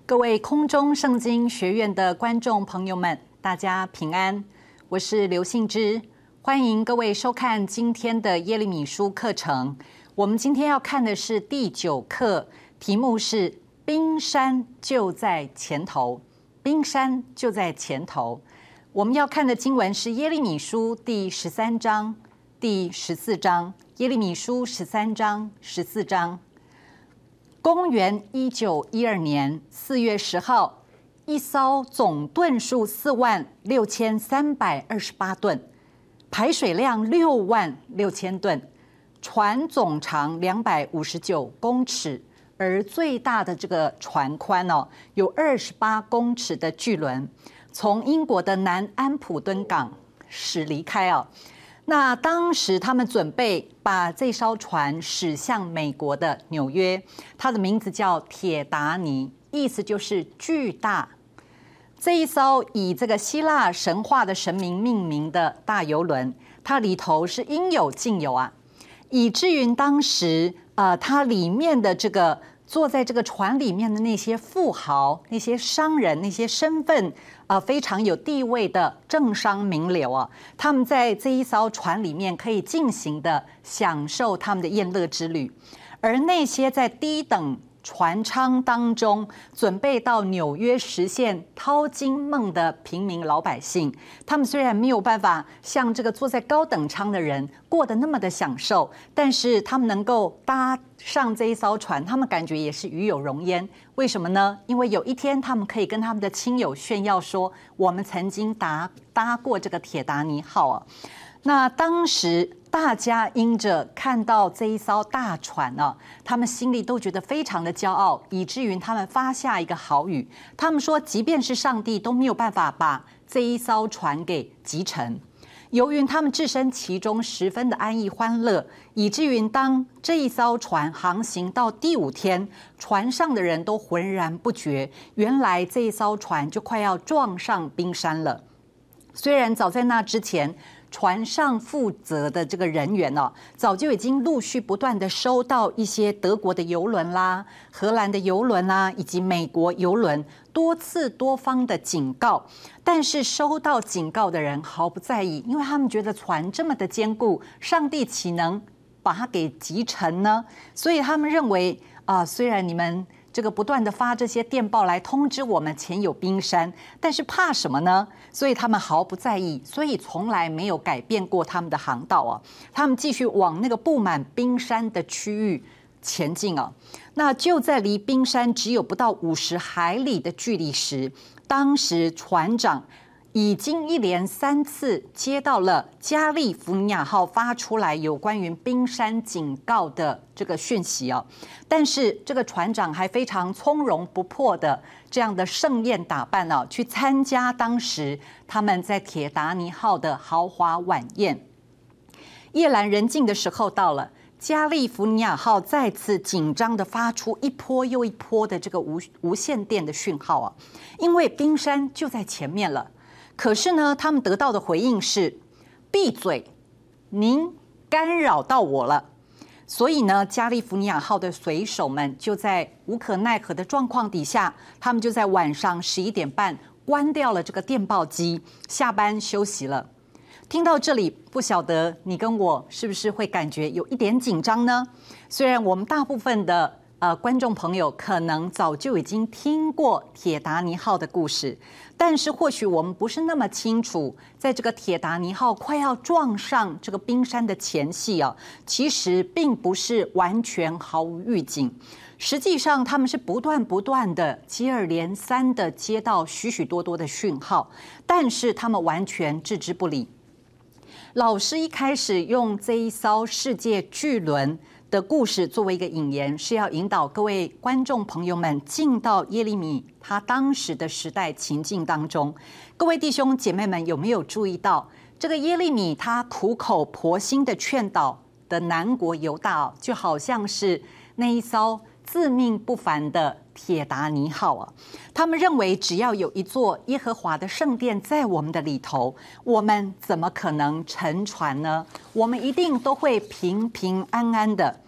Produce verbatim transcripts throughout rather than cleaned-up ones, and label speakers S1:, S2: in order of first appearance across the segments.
S1: 各位空中圣经学院的观众朋友们，大家平安，我是刘信之，欢迎各位收看今天的耶利米书课程。我们今天要看的是第九课，题目是冰山就在前头。冰山就在前头。我们要看的经文是耶利米书第十三章、第十四章。耶利米书十三章、十四章。公元一九一二年四月十号，一艘总吨数四万六千三百二十八吨，排水量六万六千吨，船总长两百五十九公尺，而最大的这个船宽哦，有二十八公尺的巨轮，从英国的南安普敦港驶离开哦。那当时他们准备把这艘船驶向美国的纽约，它的名字叫铁达尼，意思就是巨大。这一艘以这个希腊神话的神明命名的大游轮，它里头是应有尽有啊，以至于当时呃，它里面的这个坐在这个船里面的那些富豪、那些商人、那些身份呃非常有地位的政商名流啊，他们在这一艘船里面可以尽情的享受他们的宴乐之旅，而那些在低等船舱当中准备到纽约实现淘金梦的平民老百姓，他们虽然没有办法像这个坐在高等舱的人过得那么的享受，但是他们能够搭上这一艘船，他们感觉也是与有荣焉。为什么呢？因为有一天他们可以跟他们的亲友炫耀说，我们曾经搭搭过这个铁达尼号啊。那当时大家因着看到这一艘大船啊，他们心里都觉得非常的骄傲，以至于他们发下一个豪语，他们说即便是上帝都没有办法把这一艘船给击沉。由于他们置身其中十分的安逸欢乐，以至于当这一艘船航行到第五天，船上的人都浑然不觉，原来这一艘船就快要撞上冰山了。虽然早在那之前，船上负责的这个人员哦，早就已经陆续不断的收到一些德国的邮轮啦、荷兰的邮轮啦，以及美国邮轮多次多方的警告，但是收到警告的人毫不在意，因为他们觉得船这么的坚固，上帝岂能把它给击沉呢？所以他们认为啊、呃，虽然你们这个不断的发这些电报来通知我们前有冰山，但是怕什么呢？所以他们毫不在意，所以从来没有改变过他们的航道啊。他们继续往那个布满冰山的区域前进啊。那就在离冰山只有不到五十海里的距离时，当时船长已经一连三次接到了加利福尼亚号发出来有关于冰山警告的这个讯息哦，但是这个船长还非常从容不迫的这样的盛宴打扮哦，去参加当时他们在铁达尼号的豪华晚宴。夜阑人静的时候到了，加利福尼亚号再次紧张的发出一波又一波的这个无无线电的讯号啊，因为冰山就在前面了。可是呢，他们得到的回应是闭嘴，您干扰到我了。所以呢，加利福尼亚号的水手们就在无可奈何的状况底下，他们就在晚上十一点半关掉了这个电报机，下班休息了。听到这里，不晓得你跟我是不是会感觉有一点紧张呢？虽然我们大部分的呃观众朋友可能早就已经听过铁达尼号的故事，但是或许我们不是那么清楚，在这个铁达尼号快要撞上这个冰山的前夕啊，其实并不是完全毫无预警。实际上，他们是不断不断的接二连三的接到许许多多的讯号，但是他们完全置之不理。老师一开始用这一艘世界巨轮的故事作为一个引言，是要引导各位观众朋友们进到耶利米他当时的时代情境当中。各位弟兄姐妹们，有没有注意到这个耶利米他苦口婆心的劝导的南国犹大，就好像是那一艘自命不凡的铁达尼号啊？他们认为只要有一座耶和华的圣殿在我们的里头，我们怎么可能沉船呢？我们一定都会平平安安的。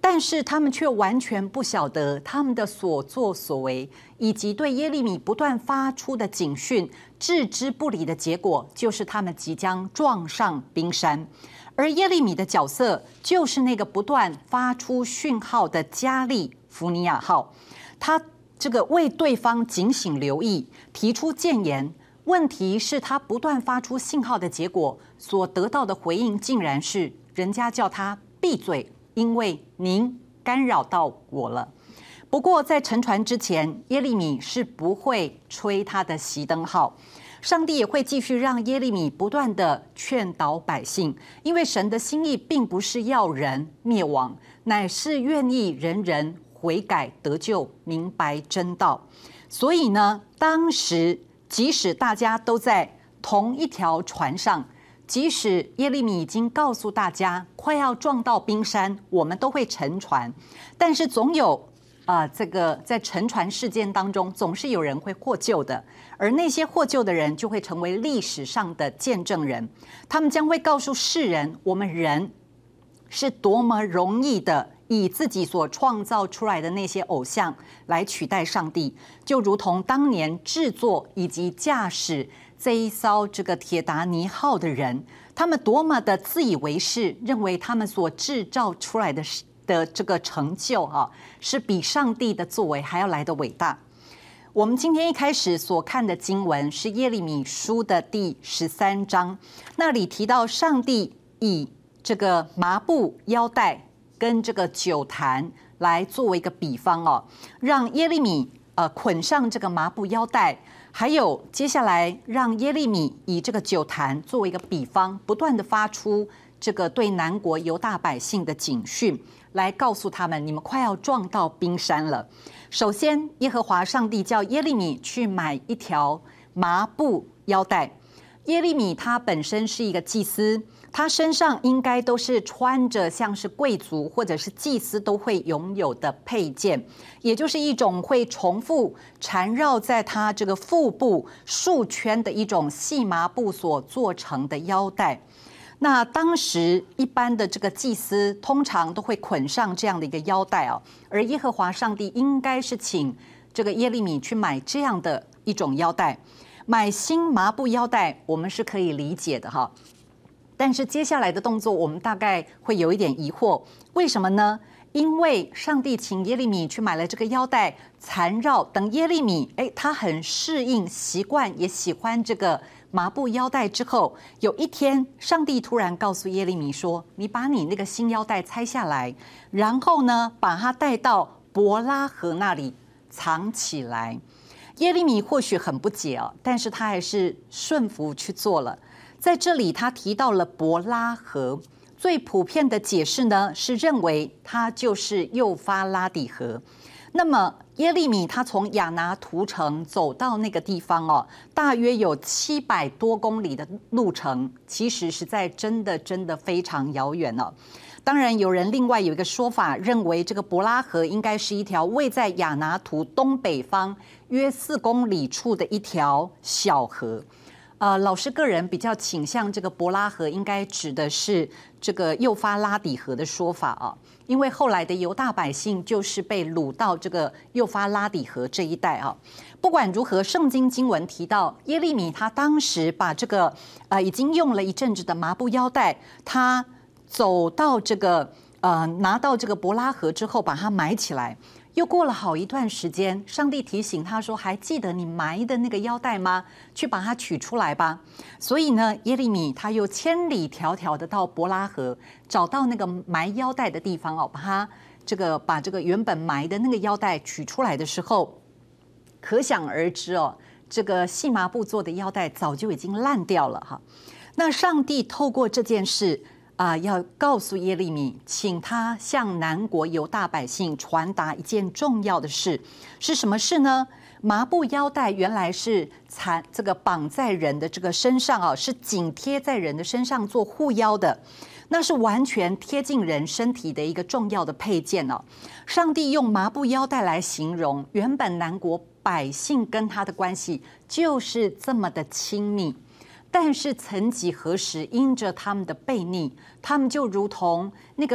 S1: 但是他们却完全不晓得他们的所作所为，以及对耶利米不断发出的警讯置之不理的结果，就是他们即将撞上冰山。而耶利米的角色就是那个不断发出讯号的加利福尼亚号，他这个为对方警醒留意，提出谏言。问题是，他不断发出信号的结果，所得到的回应竟然是人家叫他闭嘴，因为您干扰到我了。不过在沉船之前，耶利米是不会吹他的熄灯号，上帝也会继续让耶利米不断的劝导百姓，因为神的心意并不是要人灭亡，乃是愿意人人悔改得救，明白真道。所以呢，当时即使大家都在同一条船上，即使耶利米已经告诉大家快要撞到冰山，我们都会沉船，但是总有啊、呃，这个在沉船事件当中，总是有人会获救的，而那些获救的人就会成为历史上的见证人，他们将会告诉世人，我们人是多么容易的以自己所创造出来的那些偶像来取代上帝，就如同当年制作以及驾驶这一艘这个铁达尼号的人，他们多么的自以为是，认为他们所制造出来的的这个成就啊，是比上帝的作为还要来得伟大。我们今天一开始所看的经文是耶利米书的第十三章，那里提到上帝以这个麻布腰带跟这个酒坛来作为一个比方哦，让耶利米呃捆上这个麻布腰带，还有接下来让耶利米以这个酒坛作为一个比方，不断的发出这个对南国犹大百姓的警讯，来告诉他们你们快要撞到冰山了。首先，耶和华上帝叫耶利米去买一条麻布腰带。耶利米他本身是一个祭司，他身上应该都是穿着像是贵族或者是祭司都会拥有的配件，也就是一种会重复缠绕在他这个腹部数圈的一种细麻布所做成的腰带。那当时一般的这个祭司通常都会捆上这样的一个腰带哦，而耶和华上帝应该是请这个耶利米去买这样的一种腰带。买新麻布腰带我们是可以理解的哈，但是接下来的动作我们大概会有一点疑惑，为什么呢？因为上帝请耶利米去买了这个腰带缠绕，等耶利米哎他很适应习惯也喜欢这个麻布腰带之后，有一天上帝突然告诉耶利米说，你把你那个新腰带拆下来，然后呢把它带到伯拉河那里藏起来。耶利米或许很不解哦，但是他还是顺服去做了。在这里他提到了伯拉河，最普遍的解释呢是认为它就是幼发拉底河。那么耶利米他从亚拿图城走到那个地方哦，大约有七百多公里的路程，其实实在真的真的非常遥远哦。当然有人另外有一个说法，认为这个伯拉河应该是一条位在亚拿图东北方约四公里处的一条小河。呃，老师个人比较倾向这个伯拉河应该指的是这个幼发拉底河的说法啊，因为后来的犹大百姓就是被掳到这个幼发拉底河这一带啊。不管如何，圣经经文提到耶利米他当时把这个呃已经用了一阵子的麻布腰带，他走到这个呃拿到这个伯拉河之后，把它埋起来。又过了好一段时间，上帝提醒他说，还记得你埋的那个腰带吗？去把它取出来吧。所以呢，耶利米他又千里迢迢的到伯拉河，找到那个埋腰带的地方哦，把它这个把这个原本埋的那个腰带取出来的时候，可想而知哦，这个细麻布做的腰带早就已经烂掉了哈。那上帝透过这件事啊、呃，要告诉耶利米，请他向南国犹大百姓传达一件重要的事，是什么事呢？麻布腰带原来是缠这个绑在人的这个身上啊，是紧贴在人的身上做护腰的，那是完全贴近人身体的一个重要的配件哦。上帝用麻布腰带来形容原本南国百姓跟他的关系就是这么的亲密。但是曾几何时，因着他们的悖逆，他们就如同那个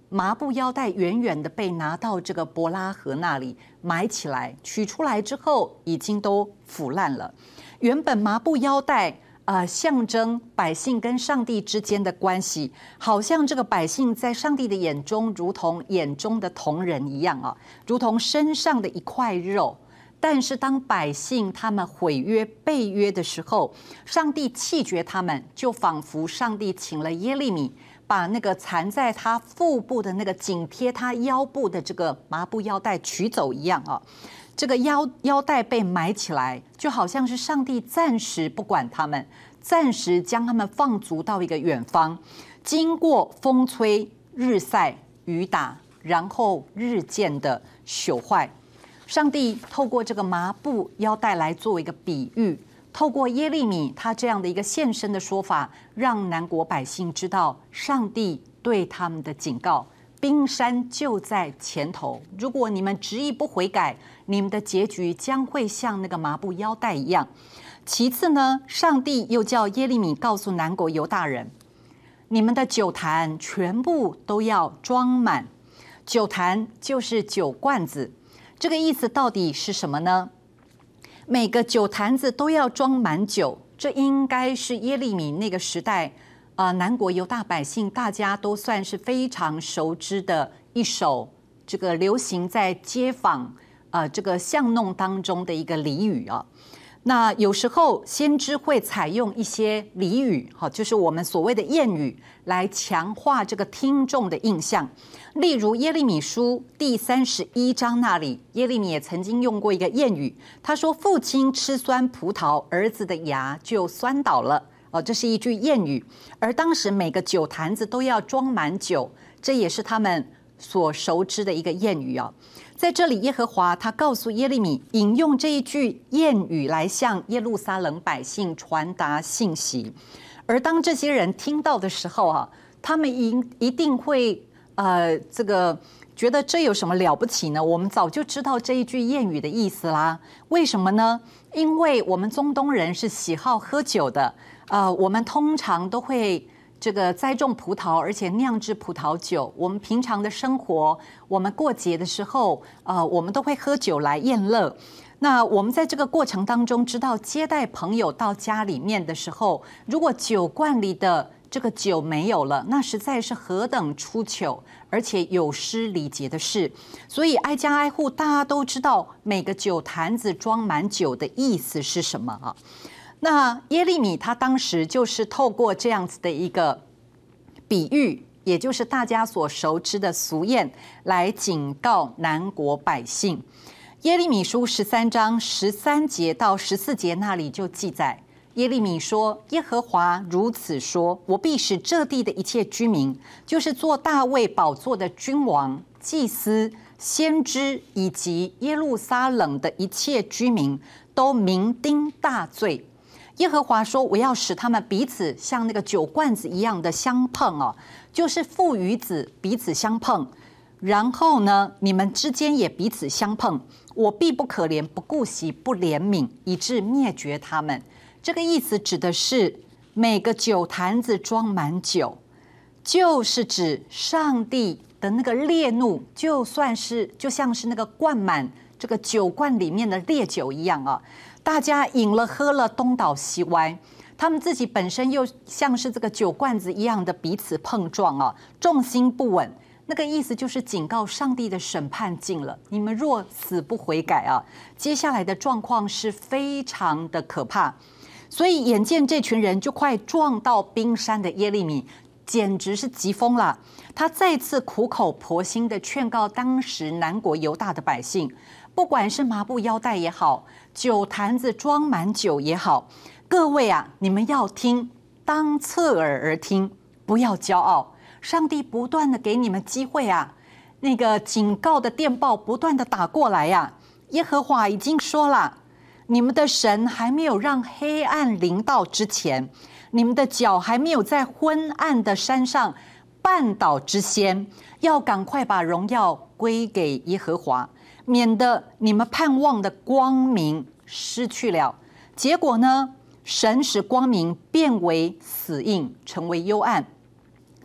S1: 麻布腰带远远的被拿到这个伯拉河那里埋起来，取出来之后已经都腐烂了。原本麻布腰带呃，象征百姓跟上帝之间的关系，好像这个百姓在上帝的眼中如同眼中的瞳人一样啊，如同身上的一块肉。但是当百姓他们毁约背约的时候，上帝弃绝他们，就仿佛上帝请了耶利米，把那个缠在他腹部的那个紧贴他腰部的这个麻布腰带取走一样啊。这个腰腰带被埋起来，就好像是上帝暂时不管他们，暂时将他们放逐到一个远方，经过风吹日晒雨打，然后日渐的朽坏。上帝透过这个麻布腰带来做一个比喻，透过耶利米他这样的一个现身的说法，让南国百姓知道上帝对他们的警告。冰山就在前头，如果你们执意不悔改，你们的结局将会像那个麻布腰带一样。其次呢，上帝又叫耶利米告诉南国犹大人，你们的酒坛全部都要装满。酒坛就是酒罐子，这个意思到底是什么呢？每个酒坛子都要装满酒，这应该是耶利米那个时代呃，南国犹大百姓大家都算是非常熟知的一首这个流行在街坊呃这个巷弄当中的一个俚语啊。那有时候先知会采用一些俚语，哈，就是我们所谓的谚语，来强化这个听众的印象。例如耶利米书第三十一章那里，耶利米也曾经用过一个谚语，他说：“父亲吃酸葡萄，儿子的牙就酸倒了。”哦，这是一句谚语。而当时每个酒坛子都要装满酒，这也是他们所熟知的一个谚语啊。在这里，耶和华他告诉耶利米，引用这一句谚语来向耶路撒冷百姓传达信息。而当这些人听到的时候啊，他们一一定会呃这个觉得这有什么了不起呢？我们早就知道这一句谚语的意思啦。为什么呢？因为我们中东人是喜好喝酒的。呃，我们通常都会这个栽种葡萄，而且酿制葡萄酒。我们平常的生活，我们过节的时候，呃，我们都会喝酒来宴乐。那我们在这个过程当中，知道接待朋友到家里面的时候，如果酒罐里的这个酒没有了，那实在是何等出糗，而且有失礼节的事。所以挨家挨户，大家都知道每个酒坛子装满酒的意思是什么啊？那耶利米他当时就是透过这样子的一个比喻，也就是大家所熟知的俗谚，来警告南国百姓。耶利米书十三章十三节到十四节那里就记载，耶利米说：“耶和华如此说，我必使这地的一切居民，就是做大卫宝座的君王、祭司、先知，以及耶路撒冷的一切居民，都酩酊大醉。”耶和华说：“我要使他们彼此像那个酒罐子一样的相碰哦，就是父与子彼此相碰。然后呢，你们之间也彼此相碰。我必不可怜，不顾惜，不怜悯，以致灭绝他们。”这个意思指的是每个酒坛子装满酒，就是指上帝的那个烈怒，就算是就像是那个灌满这个酒罐里面的烈酒一样啊。大家饮了喝了，东倒西歪，他们自己本身又像是这个酒罐子一样的彼此碰撞啊，重心不稳。那个意思就是警告上帝的审判近了，你们若死不悔改啊，接下来的状况是非常的可怕。所以眼见这群人就快撞到冰山的耶利米，简直是急疯了。他再次苦口婆心的劝告当时南国犹大的百姓，不管是麻布腰带也好，酒坛子装满酒也好，各位啊，你们要听，当侧耳而听，不要骄傲。上帝不断的给你们机会啊，那个警告的电报不断的打过来呀、啊。耶和华已经说了，你们的神还没有让黑暗临到之前，你们的脚还没有在昏暗的山上绊倒之先，要赶快把荣耀归给耶和华，免得你们盼望的光明失去了。结果呢，神使光明变为死印，成为幽暗。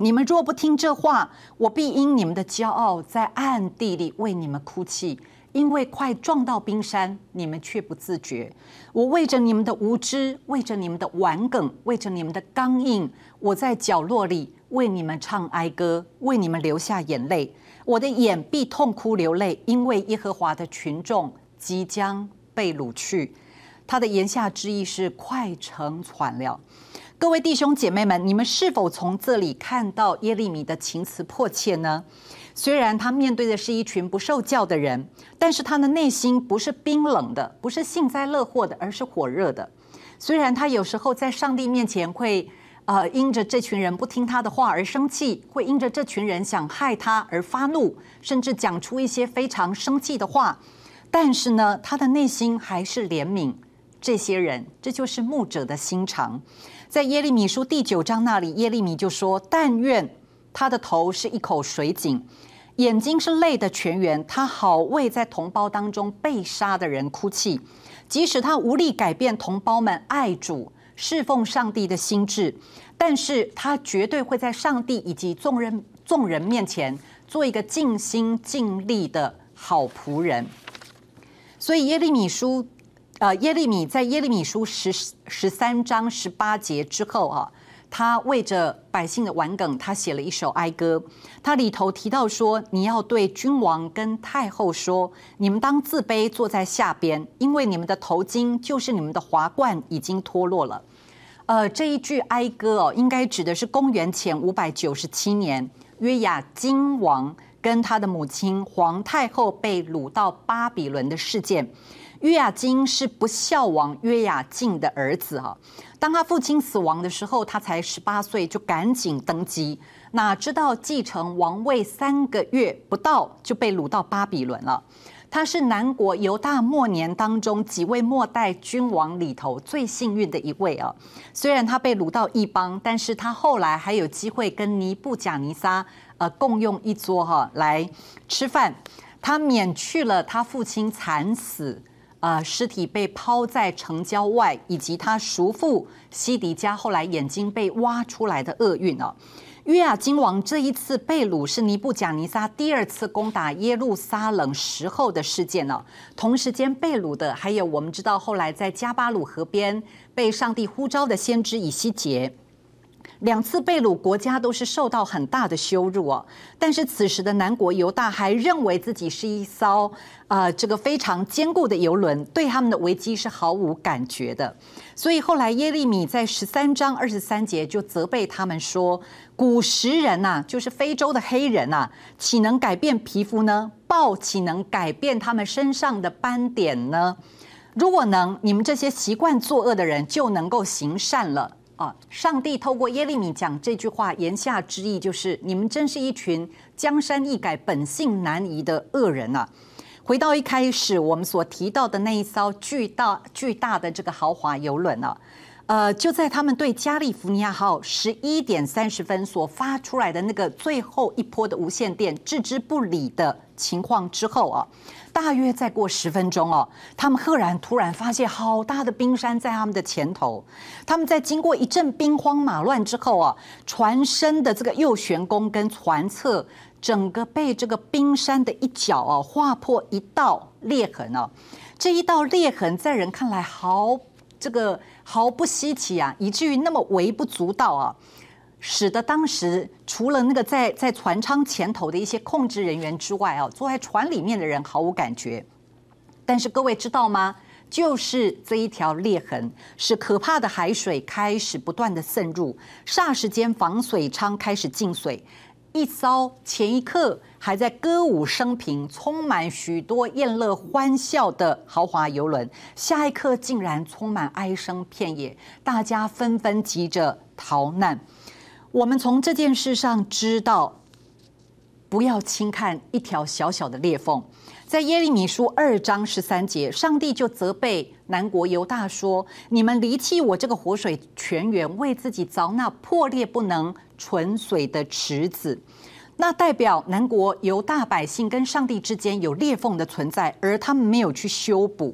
S1: 你们若不听这话，我必因你们的骄傲在暗地里为你们哭泣，因为快撞到冰山，你们却不自觉。我为着你们的无知，为着你们的顽梗，为着你们的刚硬，我在角落里为你们唱哀歌，为你们流下眼泪。我的眼必痛哭流泪，因为耶和华的群众即将被掳去。他的言下之意是快成船了。各位弟兄姐妹们，你们是否从这里看到耶利米的情辞迫切呢？虽然他面对的是一群不受教的人，但是他的内心不是冰冷的，不是幸灾乐祸的，而是火热的。虽然他有时候在上帝面前会呃因着这群人不听他的话而生气，会因着这群人想害他而发怒，甚至讲出一些非常生气的话，但是呢，他的内心还是怜悯这些人，这就是牧者的心肠。在耶利米书第九章那里，耶利米就说：但愿他的头是一口水井，眼睛是泪的泉源，他好为在同胞当中被杀的人哭泣。即使他无力改变同胞们爱主侍奉上帝的心志，但是他绝对会在上帝以及众人众人面前做一个尽心尽力的好仆人。所以耶利米书呃，耶利米在耶利米书十十三章十八节之后啊，他为着百姓的顽梗，他写了一首哀歌。他里头提到说，你要对君王跟太后说，你们当自卑，坐在下边，因为你们的头巾就是你们的华冠已经脱落了。呃，这一句哀歌哦，应该指的是公元前五百九十七年，约雅斤王跟他的母亲皇太后被掳到巴比伦的事件。约雅斤是不孝王约雅敬的儿子哈，当他父亲死亡的时候，他才十八岁，就赶紧登基。哪知道继承王位三个月不到，就被掳到巴比伦了。他是南国犹大末年当中几位末代君王里头最幸运的一位啊。虽然他被掳到异邦，但是他后来还有机会跟尼布甲尼撒呃共用一桌哈来吃饭。他免去了他父亲惨死。呃，尸体被抛在城郊外，以及他叔父西底家后来眼睛被挖出来的厄运啊。约雅斤王这一次被掳是尼布甲尼撒第二次攻打耶路撒冷时候的事件呢、啊。同时间被掳的还有我们知道后来在加巴鲁河边被上帝呼召的先知以西结。两次被掳，国家都是受到很大的羞辱啊。但是此时的南国犹大还认为自己是一艘呃这个非常坚固的游轮，对他们的危机是毫无感觉的。所以后来耶利米在十三章二十三节就责备他们说：古时人呐、啊，就是非洲的黑人呐、啊，岂能改变皮肤呢？豹岂能改变他们身上的斑点呢？如果能，你们这些习惯作恶的人就能够行善了。啊，上帝透过耶利米讲这句话，言下之意就是你们真是一群江山易改，本性难移的恶人啊！回到一开始我们所提到的那一艘巨大巨大的这个豪华游轮啊，呃，就在他们对加利福尼亚号十一点三十分所发出来的那个最后一波的无线电置之不理的情况之后啊，大约再过十分钟哦，他们赫然突然发现好大的冰山在他们的前头。他们在经过一阵兵荒马乱之后啊，船身的这个右舷弓跟船侧整个被这个冰山的一角啊划破一道裂痕啊。这一道裂痕在人看来毫这个毫不稀奇啊，以至于那么微不足道啊。使得当时除了那个在在船舱前头的一些控制人员之外啊，坐在船里面的人毫无感觉。但是各位知道吗？就是这一条裂痕，使可怕的海水开始不断的渗入，霎时间防水舱开始进水。一艘前一刻还在歌舞升平、充满许多宴乐欢笑的豪华游轮，下一刻竟然充满哀声遍野，大家纷纷急着逃难。我们从这件事上知道，不要轻看一条小小的裂缝。在耶利米书二章十三节，上帝就责备南国犹大说：你们离弃我这个活水泉源，为自己凿那破裂不能存水的池子。那代表南国犹大百姓跟上帝之间有裂缝的存在，而他们没有去修补，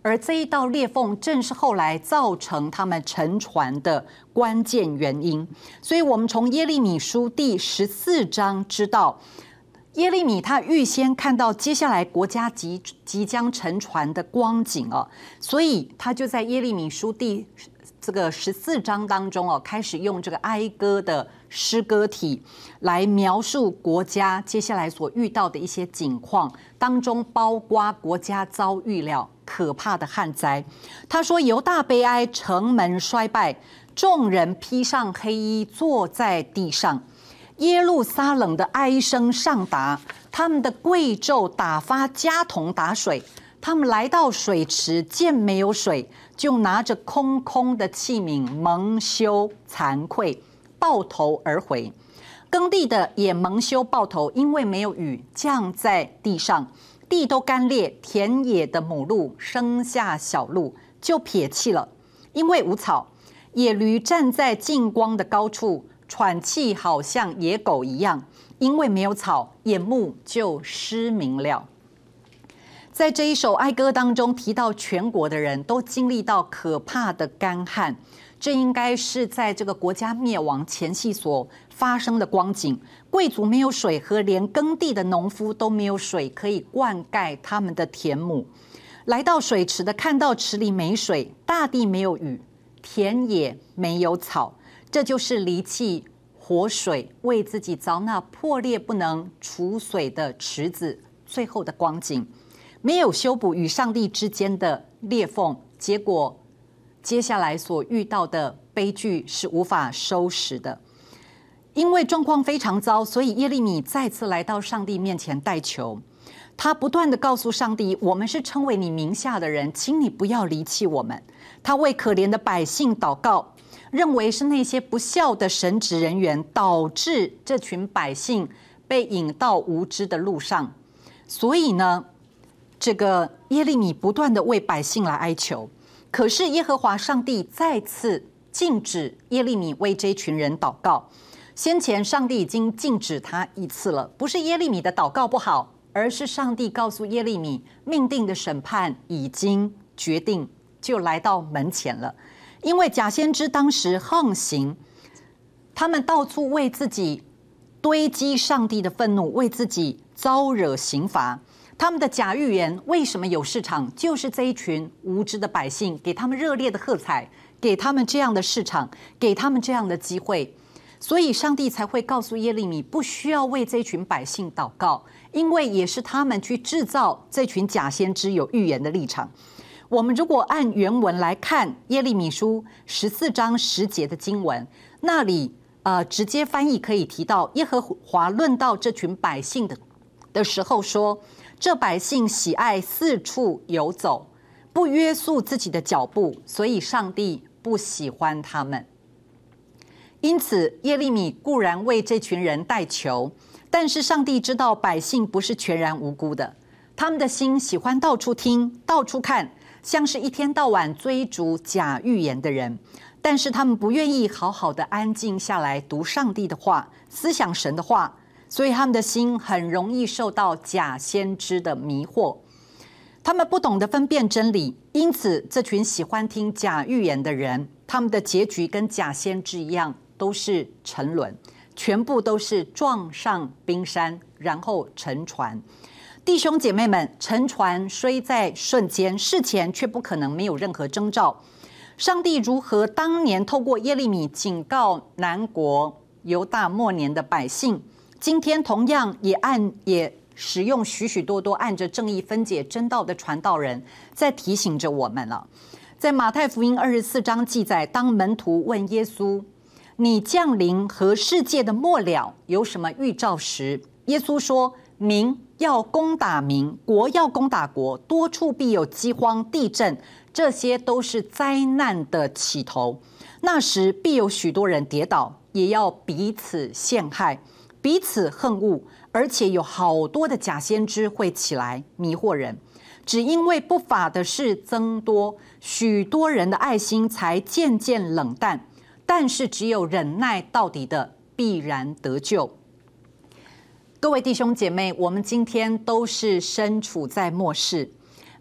S1: 而这一道裂缝正是后来造成他们沉船的关键原因。所以我们从耶利米书第十四章知道，耶利米他预先看到接下来国家即即将沉船的光景哦，所以他就在耶利米书第这个十四章当中哦，开始用这个哀歌的诗歌体来描述国家接下来所遇到的一些景况，当中包括国家遭遇了可怕的旱灾。他说：“犹大悲哀，城门衰败，众人披上黑衣，坐在地上。耶路撒冷的哀声上达，他们的贵胄打发家童打水。他们来到水池，见没有水，就拿着空空的器皿，蒙羞惭愧，抱头而回。耕地的也蒙羞抱头，因为没有雨降在地上，地都干裂，田野的母鹿生下小鹿，就撇弃了，因为无草。野驴站在近光的高处，喘气好像野狗一样，因为没有草，眼目就失明了。”在这一首哀歌当中提到，全国的人都经历到可怕的干旱，这应该是在这个国家灭亡前夕所发生的光景。贵族没有水喝，连耕地的农夫都没有水可以灌溉他们的田亩。来到水池的看到池里没水，大地没有雨，田野没有草，这就是离弃活水，为自己凿那破裂不能储水的池子最后的光景。没有修补与上帝之间的裂缝，结果接下来所遇到的悲剧是无法收拾的。因为状况非常糟，所以耶利米再次来到上帝面前代求。他不断地告诉上帝，我们是称为你名下的人，请你不要离弃我们。他为可怜的百姓祷告，认为是那些不孝的神职人员导致这群百姓被引到无知的路上。所以呢，这个耶利米不断的为百姓来哀求，可是耶和华上帝再次禁止耶利米为这群人祷告。先前上帝已经禁止他一次了，不是耶利米的祷告不好，而是上帝告诉耶利米，命定的审判已经决定，就来到门前了。因为假先知当时横行，他们到处为自己堆积上帝的愤怒，为自己招惹刑罚。他们的假预言为什么有市场？就是这一群无知的百姓给他们热烈的喝彩，给他们这样的市场，给他们这样的机会，所以上帝才会告诉耶利米，不需要为这群百姓祷告，因为也是他们去制造这群假先知有预言的立场。我们如果按原文来看耶利米书十四章十节的经文，那里呃直接翻译可以提到，耶和华论到这群百姓的的时候说，这百姓喜爱四处游走，不约束自己的脚步，所以上帝不喜欢他们。因此耶利米固然为这群人代求，但是上帝知道百姓不是全然无辜的，他们的心喜欢到处听到处看，像是一天到晚追逐假预言的人，但是他们不愿意好好的安静下来读上帝的话，思想神的话，所以他们的心很容易受到假先知的迷惑。他们不懂得分辨真理，因此这群喜欢听假预言的人，他们的结局跟假先知一样，都是沉沦，全部都是撞上冰山，然后沉船。弟兄姐妹们，沉船虽在瞬间，事前却不可能没有任何征兆。上帝如何当年透过耶利米警告南国犹大末年的百姓，今天同样也按也使用许许多多按着正义分解真道的传道人，在提醒着我们了。在马太福音二十四章记载，当门徒问耶稣，你降临和世界的末了有什么预兆时，耶稣说，民要攻打民，国要攻打国，多处必有饥荒、地震，这些都是灾难的起头。那时必有许多人跌倒，也要彼此陷害，彼此恨恶，而且有好多的假先知会起来迷惑人。只因为不法的事增多，许多人的爱心才渐渐冷淡，但是只有忍耐到底的必然得救。各位弟兄姐妹，我们今天都是身处在末世，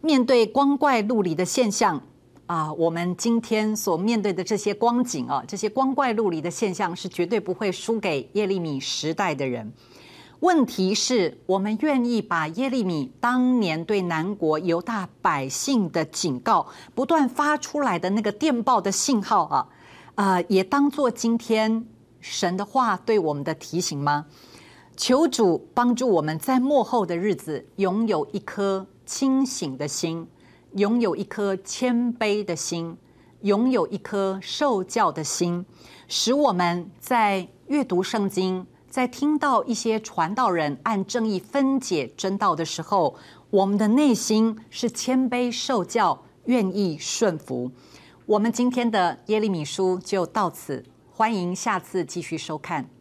S1: 面对光怪陆离的现象啊，我们今天所面对的这些光景啊，这些光怪陆离的现象是绝对不会输给耶利米时代的人。问题是我们愿意把耶利米当年对南国犹大百姓的警告不断发出来的那个电报的信号啊，呃，也当作今天神的话对我们的提醒吗？求主帮助我们在末后的日子拥有一颗清醒的心，拥有一颗谦卑的心，拥有一颗受教的心，使我们在阅读圣经，在听到一些传道人按正义分解真道的时候，我们的内心是谦卑受教，愿意顺服。我们今天的耶利米书就到此，欢迎下次继续收看。